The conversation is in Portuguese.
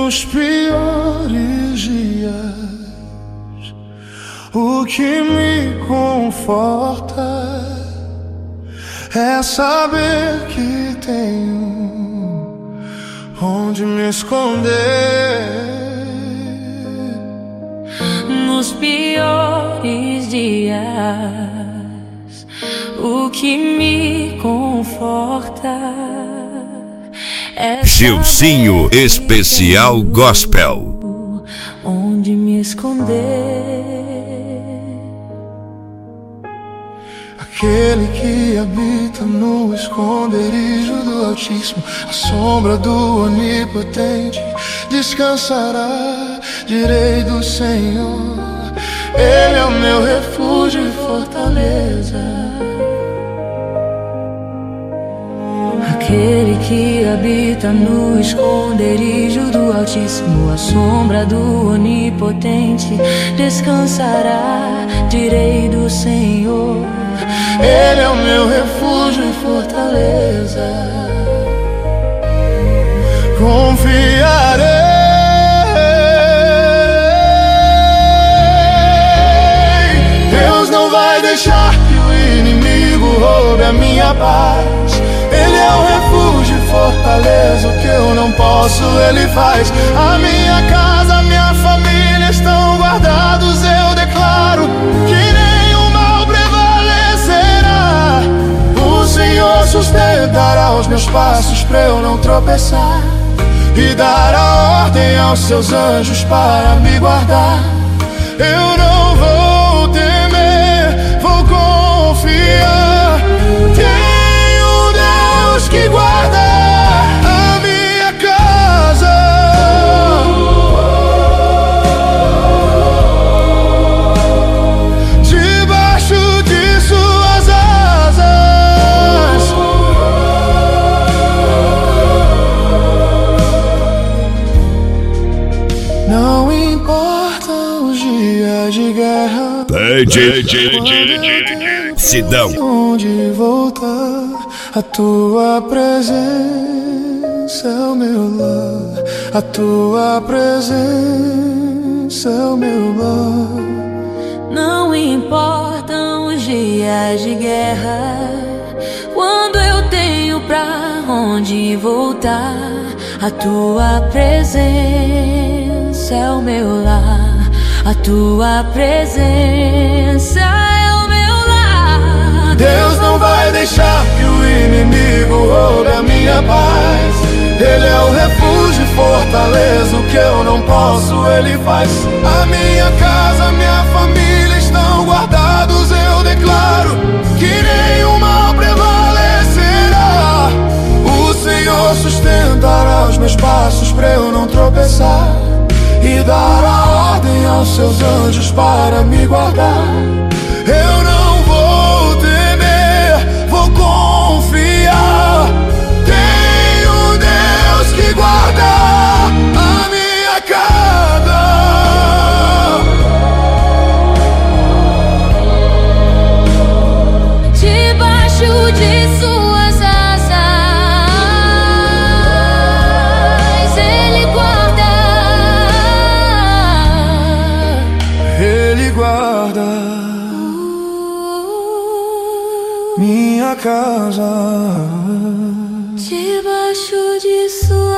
Nos piores dias, o que me conforta é saber que tenho onde me esconder. Nos piores dias, o que me conforta é Gilzinho Especial Gospel. Onde me esconder. Aquele que habita no esconderijo do Altíssimo, a sombra do Onipotente, descansará, direi do Senhor. Ele é o meu refúgio e fortaleza. Aquele que habita no esconderijo do Altíssimo, a sombra do Onipotente, descansará, direi do Senhor. Ele é o meu refúgio e fortaleza. Confiarei. Deus não vai deixar que o inimigo roube a minha paz. Ele é o refúgio e fortaleza, o que eu não posso ele faz. A minha casa, a minha família estão guardados, eu declaro que nenhum mal prevalecerá. O Senhor sustentará os meus passos pra eu não tropeçar, e dará ordem aos seus anjos para me guardar. Eu não vou temer, vou confiar. Que guarda a minha casa. Debaixo de suas asas. Não importam os dias de guerra, Sidão. onde voltar, a tua presença é o meu lar. A tua presença é o meu lar. Não importam os dias de guerra, quando eu tenho pra onde voltar, a tua presença é o meu lar. A tua presença é o meu lar. Deus não vai deixar que o inimigo roube a minha paz. Ele é o refúgio e fortaleza, o que eu não posso ele faz. A minha casa, a minha família estão guardados, eu declaro que nenhum mal prevalecerá. O Senhor sustentará os meus passos pra eu não tropeçar, e dará ordem aos seus anjos para me guardar. Eu não vou temer, vou confiar. Tenho Deus que guarda a minha casa. Debaixo de suas asas, Ele guarda. Ele guarda minha casa. Debaixo de suas